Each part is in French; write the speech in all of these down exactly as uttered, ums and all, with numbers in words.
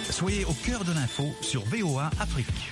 Soyez au cœur de l'info sur V O A Afrique.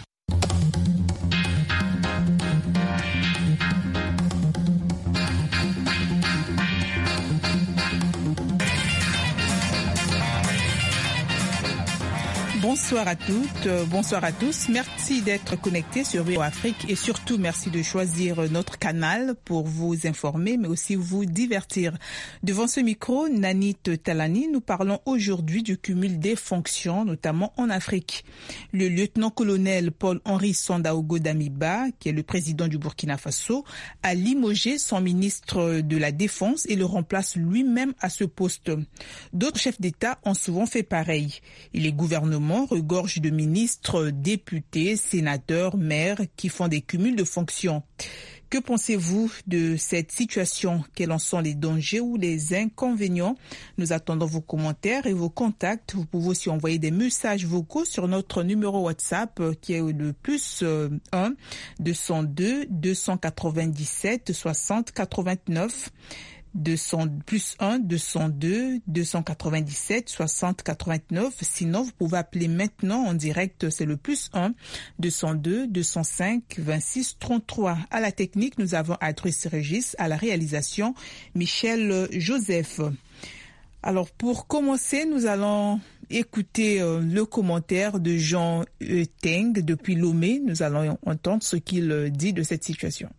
Bonsoir à toutes, bonsoir à tous. Merci d'être connectés sur V O A Afrique et surtout merci de choisir notre canal pour vous informer mais aussi vous divertir. Devant ce micro, Nanit Talani, nous parlons aujourd'hui du cumul des fonctions, notamment en Afrique. Le lieutenant-colonel Paul-Henri Sandaogo Damiba, qui est le président du Burkina Faso, a limogé son ministre de la Défense et le remplace lui-même à ce poste. D'autres chefs d'État ont souvent fait pareil. Et les gouvernements regorge de ministres, députés, sénateurs, maires qui font des cumuls de fonctions. Que pensez-vous de cette situation? Quels en sont les dangers ou les inconvénients? Nous attendons vos commentaires et vos contacts. Vous pouvez aussi envoyer des messages vocaux sur notre numéro WhatsApp qui est le plus un deux zéro deux deux cent quatre-vingt-dix-sept soixante quatre-vingt-neuf. deux cents, plus un deux zéro deux deux cent quatre-vingt-dix-sept soixante quatre-vingt-neuf. Sinon, vous pouvez appeler maintenant en direct, c'est le plus un deux zéro deux deux zéro cinq vingt-six trente-trois. À la technique, nous avons Adrice Régis, à la réalisation, Michel Joseph. Alors, pour commencer, nous allons écouter euh, le commentaire de Jean Teng depuis Lomé. Nous allons entendre ce qu'il dit de cette situation.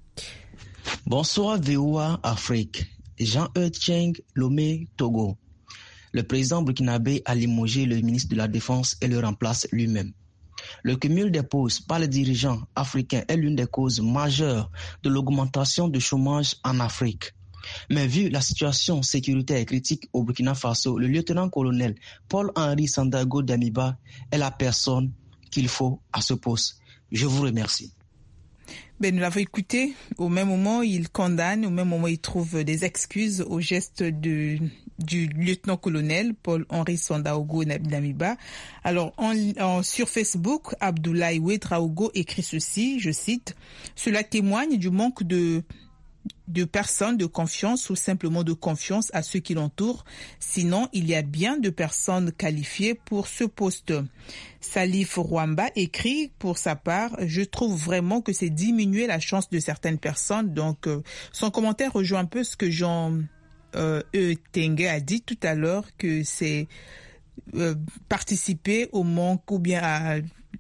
Bonsoir V O A Afrique. Jean-E Cheng, Lomé, Togo. Le président burkinabé a limogé le ministre de la Défense et le remplace lui-même. Le cumul des postes par les dirigeants africains est l'une des causes majeures de l'augmentation du chômage en Afrique. Mais vu la situation sécuritaire critique au Burkina Faso, le lieutenant-colonel Paul-Henri Sandaogo Damiba est la personne qu'il faut à ce poste. Je vous remercie. Ben, nous l'avons écouté. Au même moment, il condamne, au même moment, il trouve des excuses au geste de, du lieutenant-colonel Paul-Henri Sandaogo Damiba. Alors, en, en, sur Facebook, Abdoulaye Ouedraogo écrit ceci, je cite, « Cela témoigne du manque de... de personnes de confiance ou simplement de confiance à ceux qui l'entourent. Sinon, il y a bien de personnes qualifiées pour ce poste. » Salif Rwamba écrit pour sa part, « Je trouve vraiment que c'est diminuer la chance de certaines personnes. » Donc, euh, son commentaire rejoint un peu ce que Jean euh, E. Tengue a dit tout à l'heure, que c'est euh, participer au manque ou bien à...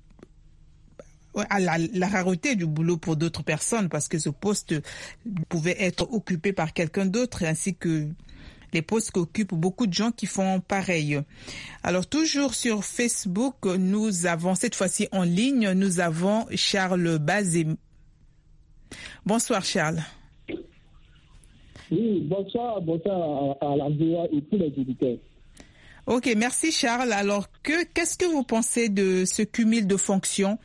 à la, la rareté du boulot pour d'autres personnes, parce que ce poste pouvait être occupé par quelqu'un d'autre, ainsi que les postes qu'occupent beaucoup de gens qui font pareil. Alors, toujours sur Facebook, nous avons, cette fois-ci en ligne, nous avons Charles Bazé. Bonsoir Charles. Oui, bonsoir, bonsoir à, à la V O A et tous les auditeurs. Ok, merci Charles. Alors, que, qu'est-ce que vous pensez de ce cumul de fonctions?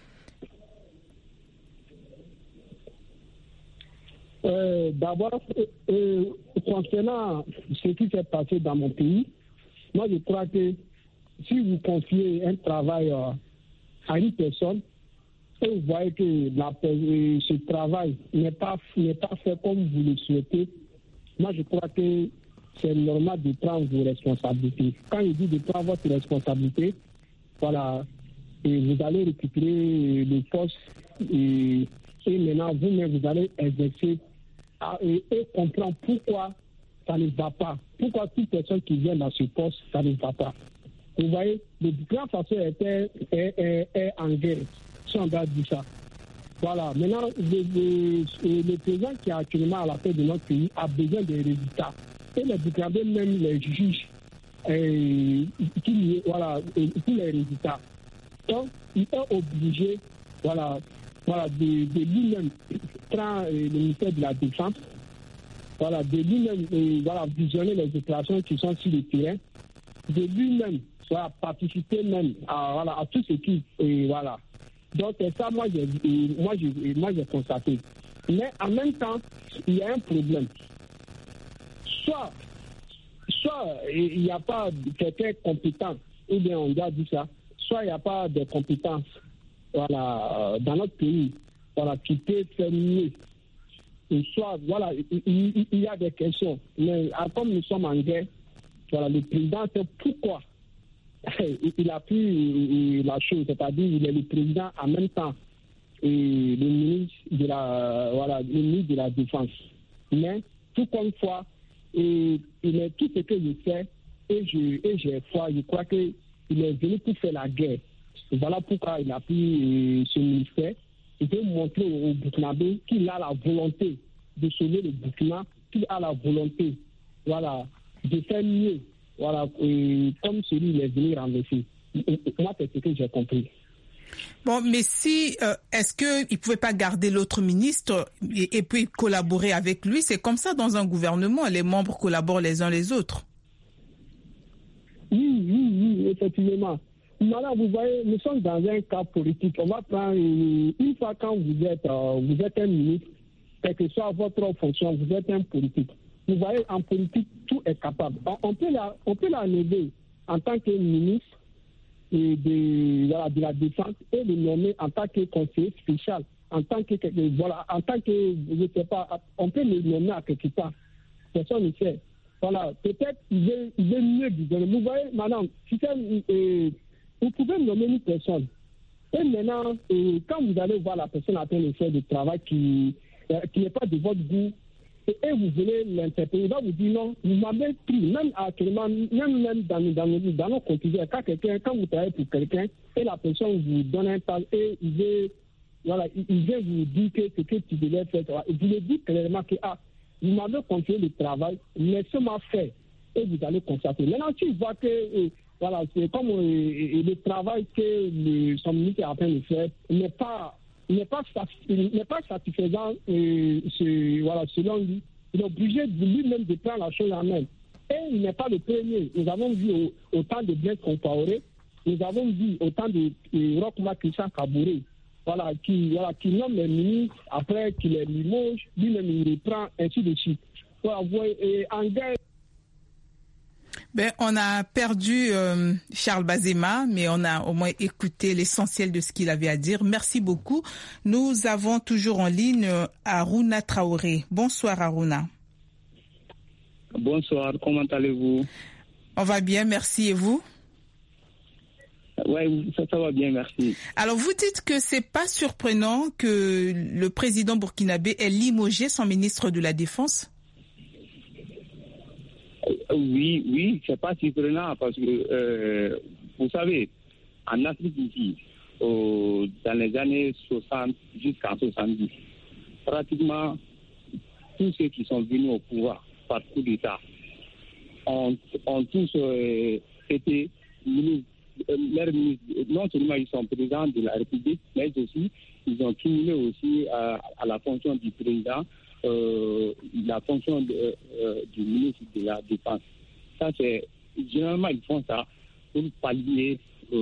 Euh, d'abord, euh, concernant ce qui s'est passé dans mon pays, moi je crois que si vous confiez un travail euh, à une personne et vous voyez que la, euh, ce travail n'est pas, n'est pas fait comme vous le souhaitez, moi je crois que c'est normal de prendre vos responsabilités. Quand je dis de prendre votre responsabilité, voilà, et vous allez récupérer le poste et, et maintenant vous-même vous allez exercer Et, et comprendre pourquoi ça ne va pas. Pourquoi toute personne qui vient dans ce poste, ça ne va pas. Vous voyez, le Burkina Faso est, est, est, est en guerre, si on doit dire ça. Voilà, maintenant, le, le, le président qui est actuellement à la tête de notre pays a besoin des résultats. Et les Burkinabés, même les juges, et, qui, voilà, et, tous les résultats. Donc, il est obligé, voilà, Voilà, de, de lui-même prendre euh, le ministère de la Défense, voilà, de lui-même euh, voilà, visionner les opérations qui sont sur le terrain, de lui-même voilà, participer même à, voilà, à tout ce qui euh, voilà. Donc c'est ça, moi j'ai, euh, moi, j'ai, moi, j'ai constaté. Mais en même temps, il y a un problème. Soit, soit il n'y a pas quelqu'un compétent, ou bien on doit dire ça, soit il n'y a pas de compétences. Voilà, dans notre pays, voilà, qui peut faire mieux. Et soit, voilà, il, il, il y a des questions. Mais comme nous sommes en guerre, voilà, le président sait pourquoi il a pris la chose, c'est-à-dire il est le président en même temps et le ministre de la, voilà, le ministre de la Défense. Mais tout comme fois, et, il est tout ce que je sais et je et j'ai foi, je crois qu'il est venu pour faire la guerre. Et voilà pourquoi il a pris ce ministère. Il veut montrer au Burkinabé qu'il a la volonté de sauver le Burkina, qu'il a la volonté, voilà, de faire mieux, voilà, et comme celui il est venu renverser. Moi, c'est ce que j'ai compris. Bon, mais si, euh, est-ce qu'il ne pouvait pas garder l'autre ministre et, et puis collaborer avec lui? C'est comme ça dans un gouvernement, les membres collaborent les uns les autres. Oui, oui, oui, effectivement. Maintenant, vous voyez, nous sommes dans un cas politique. On va prendre une, une fois quand vous êtes, euh, vous êtes un ministre, quelle que soit votre fonction, vous êtes un politique. Vous voyez, en politique, tout est capable. On, on peut la, on peut la lever en tant que ministre et de, voilà, de la Défense et le nommer en tant que conseiller spécial, en tant que, voilà, en tant que, je ne sais pas, on peut le nommer à quelque part. Personne ne sait. Voilà, peut-être il veut, il veut mieux lui donner. Vous voyez, madame, si c'est, euh, vous pouvez nommer une personne. Et maintenant, euh, quand vous allez voir la personne en train de faire du travail qui, euh, qui n'est pas de votre goût, et, et vous voulez l'interpeller, il va vous dire non, vous m'avez pris, même actuellement, même, même dans, dans, nos, dans nos conclusions, quand, quelqu'un, quand vous travaillez pour quelqu'un, et la personne vous donne un temps, et il veut, voilà, il, il vient vous dire que ce que tu devais faire, vous lui dites clairement que ah, vous m'avez confié le travail, laissez-moi faire, et vous allez constater. Maintenant, si vous voyez que euh, voilà, c'est comme euh, le travail que le, son ministre est en train de faire n'est pas, n'est pas, n'est pas satisfaisant, euh, ce, voilà, selon lui. Il est obligé de lui-même de prendre la chose en main. Et il n'est pas le premier. Nous avons vu au, autant de Blaise Compaoré, nous avons vu autant de, de Roch-Marc Christian Kaboré, voilà, qui, voilà, qui nomme les ministres, après qu'il les limoge, lui-même il reprend, ainsi de suite. Voilà, vous voyez, et en guerre. Ben, on a perdu euh, Charles Bazema, mais on a au moins écouté l'essentiel de ce qu'il avait à dire. Merci beaucoup. Nous avons toujours en ligne euh, Aruna Traoré. Bonsoir Aruna. Bonsoir, comment allez-vous? On va bien, merci. Et vous? Oui, ça, ça va bien, merci. Alors, vous dites que c'est pas surprenant que le président burkinabé ait limogé son ministre de la Défense? Oui, oui, c'est pas surprenant parce que, euh, vous savez, en Afrique ici, euh, dans les années soixante jusqu'en soixante-dix, pratiquement tous ceux qui sont venus au pouvoir par coup d'État ont, ont tous euh, été ministres, euh, ministres, non seulement ils sont présidents de la République, mais aussi ils ont cumulé aussi à, à la fonction du président. Euh, la fonction de, euh, du ministre de la Défense. Ça, c'est généralement ils font ça pour pallier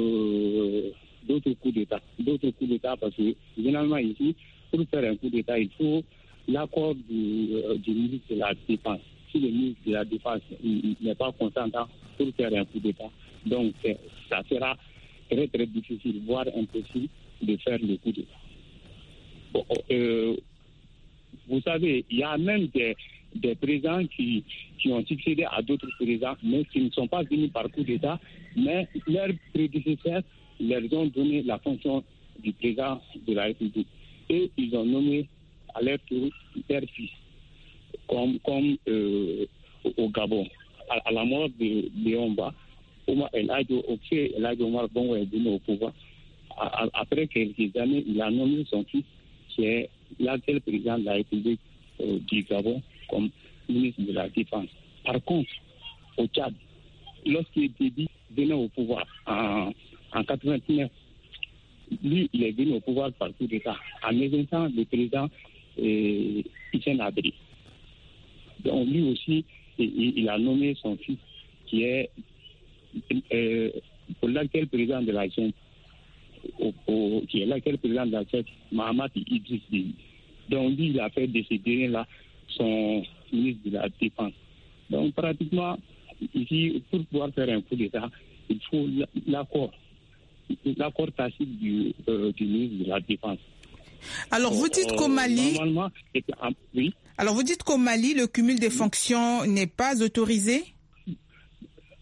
euh, d'autres coups d'État. D'autres coups d'État parce que généralement ici, pour faire un coup d'État, il faut l'accord du, euh, du ministre de la Défense. Si le ministre de la Défense n'est pas consentant pour faire un coup d'État, donc ça sera très très difficile, voire impossible de faire le coup d'État. Bon, euh, Vous savez, il y a même des, des présidents qui, qui ont succédé à d'autres présidents, mais qui ne sont pas venus par coup d'État, mais leurs prédécesseurs leur ont donné la fonction du président de la République. Et ils ont nommé à leur tour leur fils, comme, comme euh, au Gabon. À, à la mort de Léomba, Omar El Hadjo Oké, El Hadjo Omar Bongo est venu au pouvoir. À, à, après quelques années, il a nommé son fils, qui est l'actuel président de la République euh, du Gabon comme ministre de la Défense. Par contre, au Tchad, lorsqu'il Déby venait au pouvoir en, en quatre-vingt-neuf, lui, il est venu au pouvoir par coup d'État en évinçant le président euh, Hissène Habré. Donc lui aussi, il, il a nommé son fils qui est euh, pour l'actuel président de la junte, Au, au, qui est là, qui est le président de la Tchèque, Mahamat Idriss Déby. Donc lui, il a fait de ces derniers-là son ministre de la Défense. Donc pratiquement, ici, pour pouvoir faire un coup d'État, il faut l'accord, l'accord tacite du, euh, du ministre de la Défense. Alors vous dites qu'au Mali, euh, normalement, oui. Alors vous dites qu'au Mali, le cumul des fonctions n'est pas autorisé?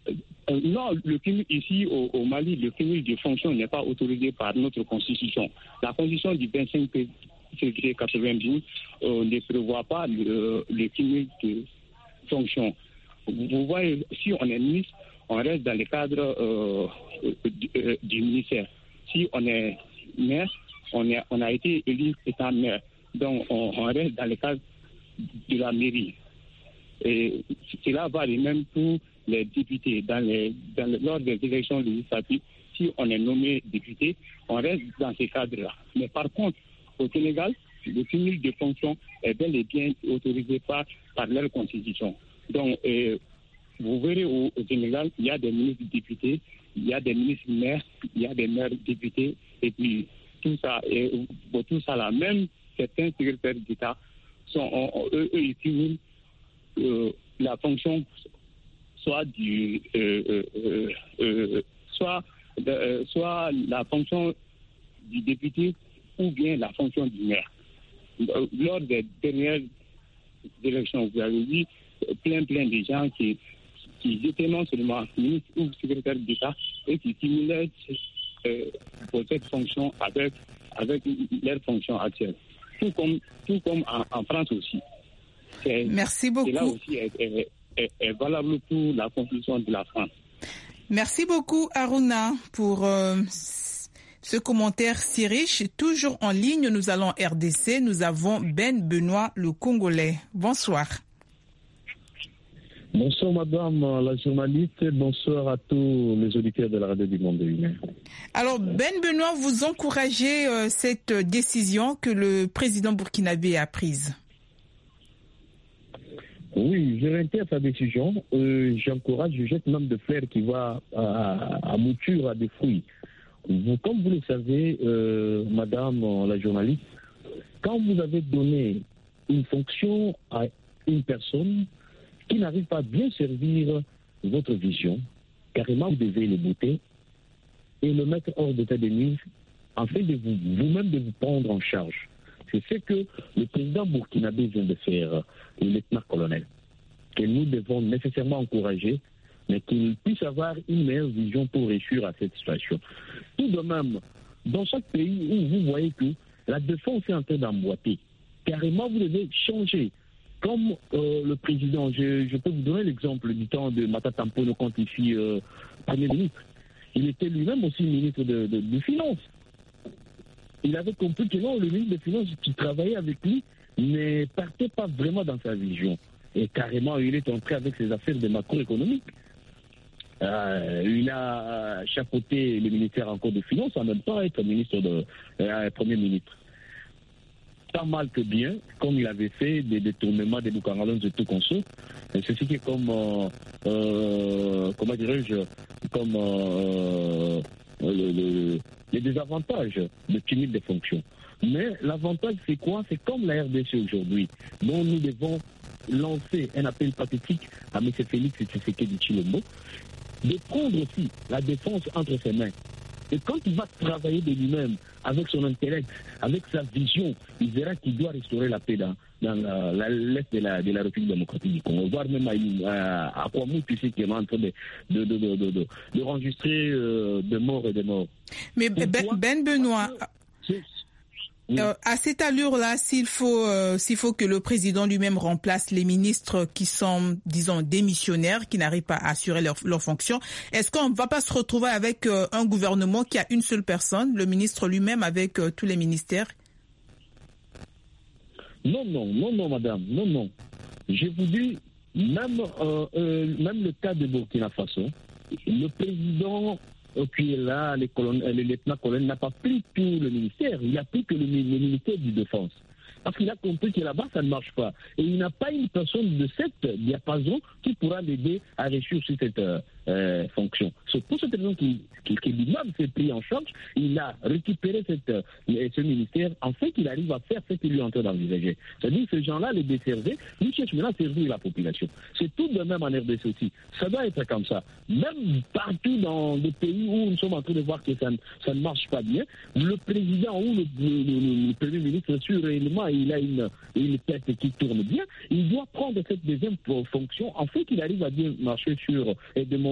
Euh, non, le cumul ici au, au Mali, le cumul de fonctions n'est pas autorisé par notre constitution. La constitution du vingt-cinq février quatre-vingt-douze euh, ne prévoit pas le, le cumul de fonctions. Vous voyez, si on est ministre, on reste dans le cadre euh, du, euh, du ministère. Si on est maire, on, est, on a été élu étant maire. Donc on, on reste dans le cadre de la mairie. Et cela va de même pour les députés. Dans les, dans le, lors des élections législatives, si on est nommé député, on reste dans ces cadres-là. Mais par contre, au Sénégal, le cumul de fonctions est bel et bien autorisé par, par leur constitution. Donc, euh, vous verrez au, au Sénégal, il y a des ministres députés, il y a des ministres maires, il y a des maires députés, et puis tout ça, et, pour tout ça là, même certains secrétaires d'État, sont, on, on, eux, eux, ils cumulent euh, la fonction soit du, euh, euh, euh, soit, de, euh, soit la fonction du député ou bien la fonction du maire. Lors des dernières élections, vous avez vu plein plein de gens qui, qui étaient non seulement ministres ou secrétaires d'État et qui cumulaient euh, pour cette fonction avec, avec leur fonction actuelle. Tout comme, tout comme en, en France aussi. C'est, Merci beaucoup. Cela aussi est, est, est, est valable pour la constitution de la France. Merci beaucoup, Aruna, pour euh, ce commentaire si riche. Toujours en ligne, nous allons R D C. Nous avons Ben Benoît, le Congolais. Bonsoir. Bonsoir madame la journaliste, bonsoir à tous les auditeurs de la radio du Monde Humain. Alors Ben Benoît, vous encouragez euh, cette décision que le président burkinabé a prise? Oui, je réitère sa décision. Euh, j'encourage, je jette même de fleurs qui va à, à mouture, à des fruits. Vous, comme vous le savez, euh, madame la journaliste, quand vous avez donné une fonction à une personne qui n'arrive pas à bien servir votre vision, carrément vous devez le bouter et le mettre hors d'état de nuire afin de vous, vous-même de vous prendre en charge. C'est ce que le président burkinabé vient de faire, le lieutenant-colonel, que nous devons nécessairement encourager, mais qu'il puisse avoir une meilleure vision pour réussir à cette situation. Tout de même, dans chaque pays où vous voyez que la défense est en train d'emboîter, carrément vous devez changer. Comme euh, le président, je, je peux vous donner l'exemple du temps de Matata Mponyo quand il fut euh, Premier ministre. Il était lui-même aussi ministre de, de, de Finances. Il avait compris que non, le ministre des Finances qui travaillait avec lui ne partait pas vraiment dans sa vision. Et carrément, il est entré avec ses affaires de macroéconomique. Euh, il a chapeauté le ministère encore de Finances, en même temps être ministre de euh, Premier ministre. Pas mal que bien, comme il avait fait des détournements des Boukangalons de tout conso. Ceci qui est comme, euh, euh, comment dirais-je, comme euh, le, le, les désavantages de cumul des fonctions. Mais l'avantage, c'est quoi? C'est comme la R D C aujourd'hui, dont nous devons lancer un appel pathétique à M. Félix Tshisekedi Tshilombo, de prendre aussi la défense entre ses mains. Et quand il va travailler de lui-même, avec son intellect, avec sa vision, il verra qu'il doit restaurer la paix dans, dans la, la, l'est de la, de la République démocratique du Congo. Voire même à, à, à Kwamou, tu sais, qui est en train de, de, de, de, de, de, de enregistrer euh, de morts et de morts. Mais Ben, Ben Benoît... C'est, Oui. Euh, à cette allure-là, s'il faut, euh, s'il faut que le président lui-même remplace les ministres qui sont, disons, démissionnaires, qui n'arrivent pas à assurer leurs leur fonctions, est-ce qu'on ne va pas se retrouver avec euh, un gouvernement qui a une seule personne, le ministre lui-même avec euh, tous les ministères? Non, non, non, non, madame, non, non. Je vous dis, même, euh, euh, même le cas de Burkina Faso, le président qui est là, les colonels, le lieutenant-colonel n'a pas pris tout le ministère, il a pris que le, le ministère de Défense. Parce qu'il a compris que là-bas, ça ne marche pas. Et il n'a pas une personne de cette diapason qui pourra l'aider à réussir sur cette euh, fonction. C'est pour cette raison qu'il qu'il, qu'il lui-même s'est pris en charge. Il a récupéré cette, euh, ce ministère en fait qu'il arrive à faire ce qu'il lui est en train d'envisager. C'est-à-dire que ces gens-là les desservaient, ils cherchent maintenant à servir la population. C'est tout de même en R D C aussi. Ça doit être comme ça. Même partout dans des pays où nous sommes en train de voir que ça, ça ne marche pas bien, le président ou le, le, le, le premier ministre, sûr, réellement, il a une, une tête qui tourne bien, il doit prendre cette deuxième fonction en fait qu'il arrive à bien marcher sur et démontrer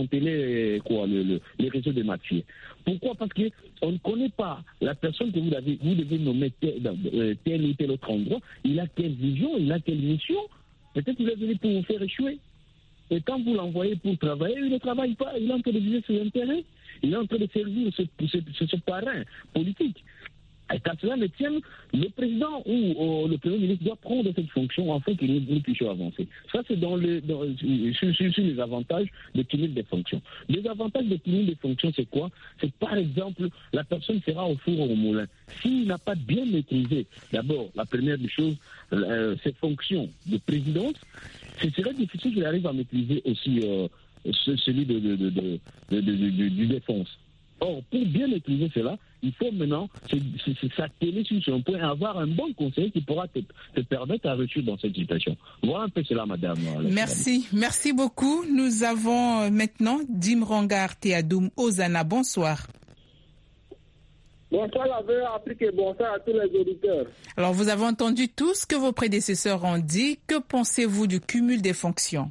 démanteler quoi, le, le, les réseaux de mafieux. Pourquoi? Parce qu'on ne connaît pas la personne que vous, avez, vous devez nommer tel, tel ou tel autre endroit. Il a quelle vision, il a quelle mission. Peut-être qu'il est venu pour vous faire échouer. Et quand vous l'envoyez pour travailler, il ne travaille pas. Il est en train de viser ses intérêts. Il est en train de servir ce, ce, ce, ce parrain politique. Et quand cela le tienne, le président ou euh, le Premier ministre doit prendre cette fonction afin que nous, nous puissions avancer. Ça, c'est dans le, dans, sur, sur, sur les avantages de cumul des fonctions. Les avantages de cumul des fonctions, c'est quoi? C'est par exemple, la personne sera au four ou au moulin. S'il n'a pas bien maîtrisé, d'abord, la première des choses, euh, ses fonctions de présidence, ce serait difficile qu'il arrive à maîtriser aussi euh, celui de, de, de, de, de, de, de, de, du défense. Or, pour bien maîtriser cela, il faut maintenant s'atteler sur son point et avoir un bon conseiller qui pourra te, te permettre à réussir dans cette situation. Voilà un peu cela, madame. Merci. Merci beaucoup. Nous avons maintenant Dim Rongar Teadoum Ozana. Bonsoir. Bonsoir la V O A Afrique et bonsoir à tous les auditeurs. Alors, vous avez entendu tout ce que vos prédécesseurs ont dit. Que pensez-vous du cumul des fonctions?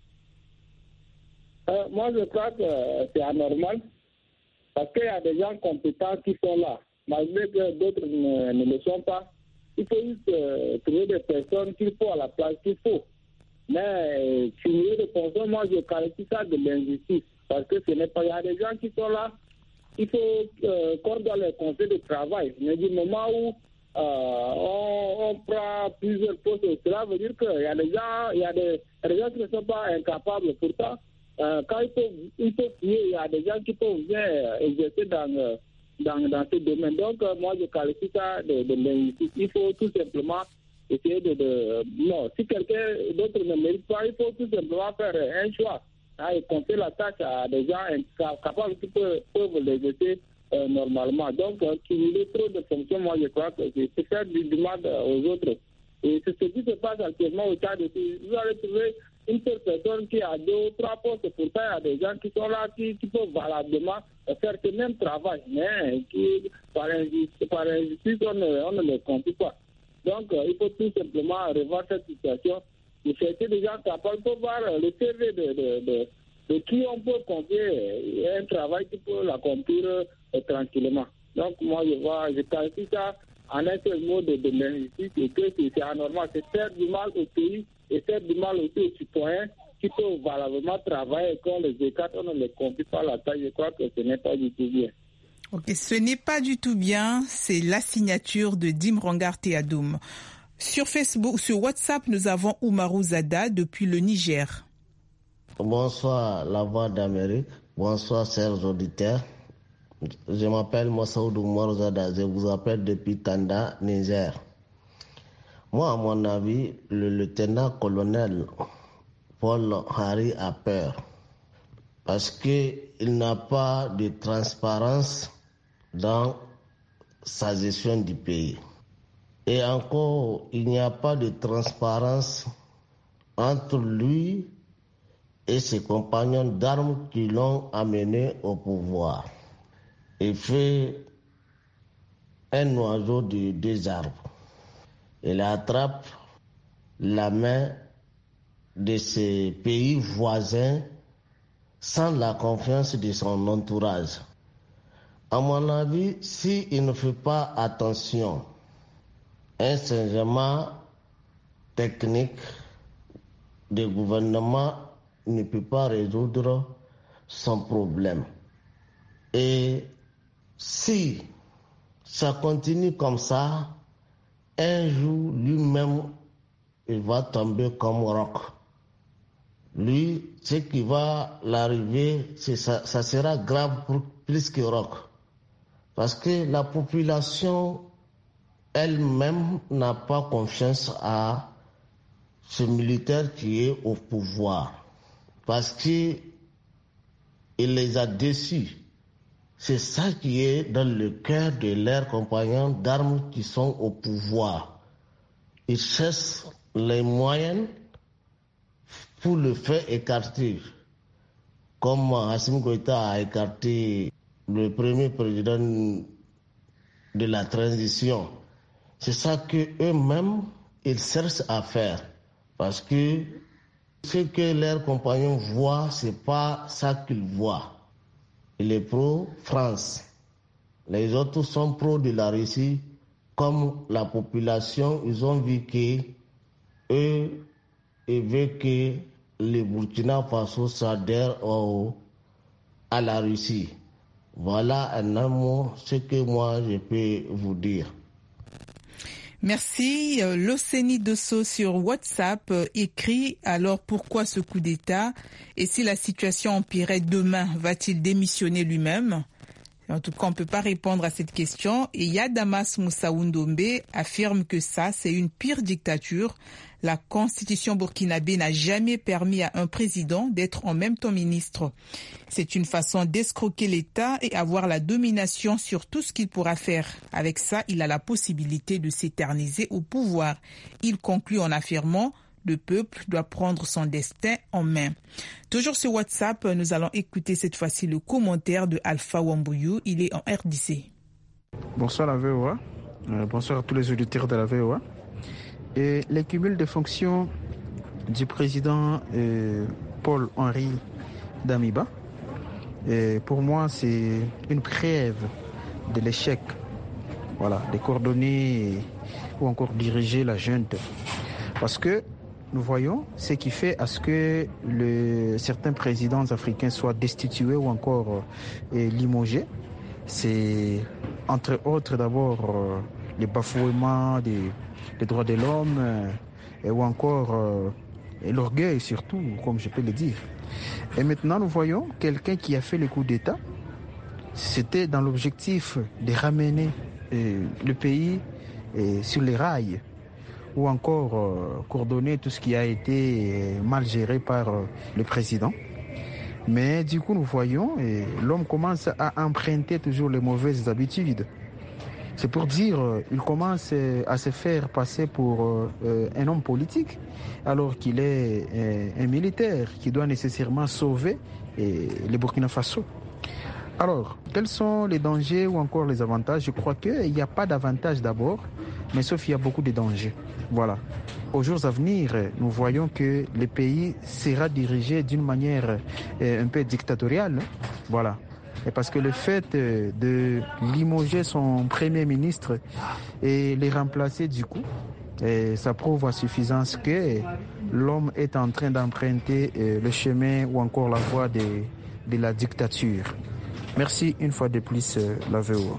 euh, Moi, je crois que c'est anormal. Parce qu'il y a des gens compétents qui sont là, malgré que d'autres ne, ne le sont pas. Il faut juste euh, trouver des personnes qu'il faut à la place qu'il faut. Mais euh, cumuler des fonctions, moi je qualifie ça de l'injustice. Parce que ce n'est pas, il y a des gens qui sont là, il faut euh, qu'on doit les conseils de travail. Mais du moment où euh, on, on prend plusieurs postes, cela veut dire qu'il y a des gens, il y a des, il y a des gens qui ne sont pas incapables pourtant. Euh, quand il faut, il faut fier, il y a des gens qui peuvent venir exercer dans, dans, dans ce domaine. Donc, euh, moi, je qualifie ça de, de l'injustice. Il faut tout simplement essayer de... de non, si quelqu'un d'autre ne mérite pas, il faut tout simplement faire un choix hein, et confier la tâche à des gens capables qui peuvent, peuvent l'exercer euh, normalement. Donc, euh, cumuler trop de fonctions, moi, je crois que c'est faire du, du mal aux autres. Et c'est ce qui se passe actuellement au Tchad. Vous allez trouver une seule personne qui a deux ou trois postes. Pourtant, il y a des gens qui sont là, qui, qui peuvent valablement faire ce même travail. Mais qui, par injustice, par injustice on, ne, on ne les compte pas. Donc, euh, il faut tout simplement revoir cette situation. Il faut chercher des gens capables de voir le C V de, de, de, de qui on peut confier un travail qui peut l'accomplir euh, tranquillement. Donc, moi, je vois, je qualifie ça en un seul mot de, de l'injustice et que c'est anormal. C'est faire du mal au pays et faire du mal aussi aux citoyens qui peuvent valablement travailler et qu'on les écarte, on ne les confie pas la taille. Je crois que ce n'est pas du tout bien. Ok, ce n'est pas du tout bien. C'est la signature de Dim Rongar Teadoum. Sur Facebook, sur WhatsApp, nous avons Oumarou Zada depuis le Niger. Bonsoir, la voix d'Amérique. Bonsoir, chers auditeurs. Je m'appelle Massaoudou Oumarou Zada. Je vous appelle depuis Tanda, Niger. Moi, à mon avis, le lieutenant-colonel Paul Harry a peur parce qu'il n'a pas de transparence dans sa gestion du pays. Et encore, il n'y a pas de transparence entre lui et ses compagnons d'armes qui l'ont amené au pouvoir. Il fait un oiseau de deux arbres. Il attrape la main de ses pays voisins sans la confiance de son entourage. À mon avis, s'il ne fait pas attention, un changement technique de gouvernement ne peut pas résoudre son problème. Et si ça continue comme ça, un jour, lui-même, il va tomber comme roc. Lui, ce qui va l'arriver, ça, ça sera grave pour plus que roc. Parce que la population elle-même n'a pas confiance à ce militaire qui est au pouvoir. Parce qu'il les a déçus. C'est ça qui est dans le cœur de leurs compagnons d'armes qui sont au pouvoir. Ils cherchent les moyens pour le faire écarter. Comme Assimi Goïta a écarté le premier président de la transition. C'est ça qu'eux-mêmes, ils cherchent à faire. Parce que Ce que leurs compagnons voient, ce n'est pas ça qu'ils voient. Il est pro-France. Les autres sont pro de la Russie. Comme la population, ils ont vu que eux, ils veulent que le Burkina Faso s'adhère au, à la Russie. Voilà un mot ce que moi je peux vous dire. Merci. Loceni Dosso sur WhatsApp écrit alors pourquoi ce coup d'État et si la situation empirait demain, va-t-il démissionner lui-même? En tout cas, on ne peut pas répondre à cette question. Et Yadamas Moussaoundombe affirme que ça, c'est une pire dictature. La constitution burkinabé n'a jamais permis à un président d'être en même temps ministre. C'est une façon d'escroquer l'État et avoir la domination sur tout ce qu'il pourra faire. Avec ça, il a la possibilité de s'éterniser au pouvoir. Il conclut en affirmant: le peuple doit prendre son destin en main. Toujours sur WhatsApp, nous allons écouter cette fois-ci le commentaire de Alpha Wambouyou. Il est en R D C. Bonsoir la V O A. Euh, bonsoir à tous les auditeurs de la V O A. Et les cumuls de fonctions du président euh, Paul-Henri Damiba, et pour moi, c'est une preuve de l'échec, voilà, de coordonner ou encore diriger la junte. Parce que nous voyons ce qui fait à ce que le, certains présidents africains soient destitués ou encore euh, limogés. C'est entre autres d'abord euh, les bafouements des, des droits de l'homme euh, et, ou encore euh, et l'orgueil surtout, comme je peux le dire. Et maintenant nous voyons quelqu'un qui a fait le coup d'État. C'était dans l'objectif de ramener euh, le pays euh, sur les rails, ou encore euh, coordonner tout ce qui a été mal géré par euh, le président. Mais du coup, nous voyons, et l'homme commence à emprunter toujours les mauvaises habitudes. C'est pour dire, euh, il commence euh, à se faire passer pour euh, un homme politique, alors qu'il est euh, un militaire qui doit nécessairement sauver euh, le Burkina Faso. Alors, quels sont les dangers ou encore les avantages? Je crois qu'il n'y a pas d'avantage d'abord, mais sauf qu'il y a beaucoup de dangers. Voilà. Aux jours à venir, nous voyons que le pays sera dirigé d'une manière un peu dictatoriale. Voilà. Et parce que le fait de limoger son premier ministre et les remplacer du coup, et ça prouve à suffisance que l'homme est en train d'emprunter le chemin ou encore la voie de, de la dictature. Merci une fois de plus, la V O A.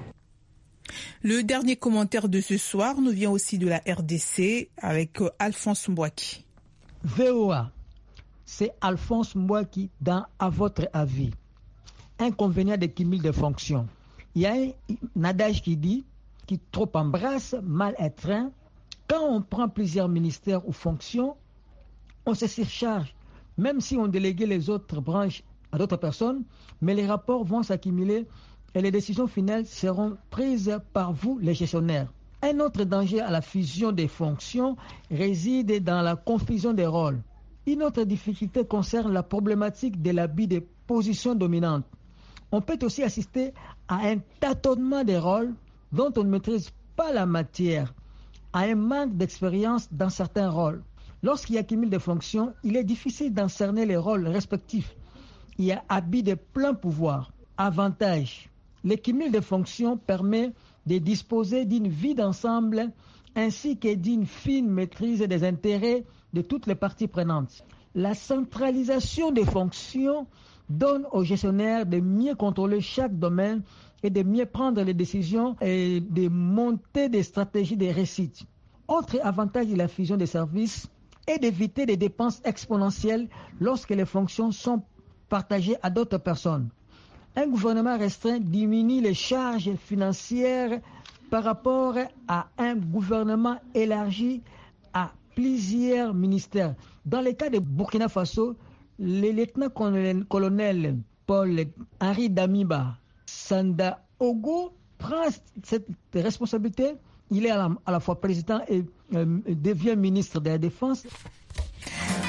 Le dernier commentaire de ce soir nous vient aussi de la R D C avec Alphonse Mbouaki. V O A, c'est Alphonse Mbouaki dans À votre avis. Inconvénient des cumuls de fonctions. Il y a un adage qui dit qui trop embrasse, mal étreint. Quand on prend plusieurs ministères ou fonctions, on se surcharge, même si on déléguait les autres branches à d'autres personnes, mais les rapports vont s'accumuler et les décisions finales seront prises par vous, les gestionnaires. Un autre danger à la fusion des fonctions réside dans la confusion des rôles. Une autre difficulté concerne la problématique de l'abus des positions dominantes. On peut aussi assister à un tâtonnement des rôles dont on ne maîtrise pas la matière, à un manque d'expérience dans certains rôles. Lorsqu'il y a cumul de fonctions, il est difficile d'en cerner les rôles respectifs. Il y a abus de plein pouvoir. Avantage. Le cumul de fonctions permet de disposer d'une vie d'ensemble ainsi que d'une fine maîtrise des intérêts de toutes les parties prenantes. La centralisation des fonctions donne aux gestionnaires de mieux contrôler chaque domaine et de mieux prendre les décisions et de monter des stratégies de réussite. Autre avantage de la fusion des services est d'éviter des dépenses exponentielles lorsque les fonctions sont partagées à d'autres personnes. Un gouvernement restreint diminue les charges financières par rapport à un gouvernement élargi à plusieurs ministères. Dans le cas de Burkina Faso, le lieutenant-colonel Paul-Henri Damiba Sanda Ogo prend cette responsabilité. Il est à la, à la fois président et euh, devient ministre de la Défense.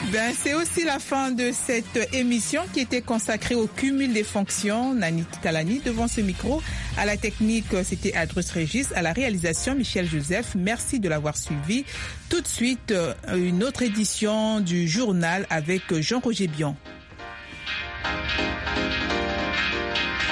Ben, c'est aussi la fin de cette émission qui était consacrée au cumul des fonctions. Nani Talani devant ce micro. À la technique, c'était Adrus Régis. À la réalisation, Michel Joseph. Merci de l'avoir suivi. Tout de suite, une autre édition du journal avec Jean-Roger Bion.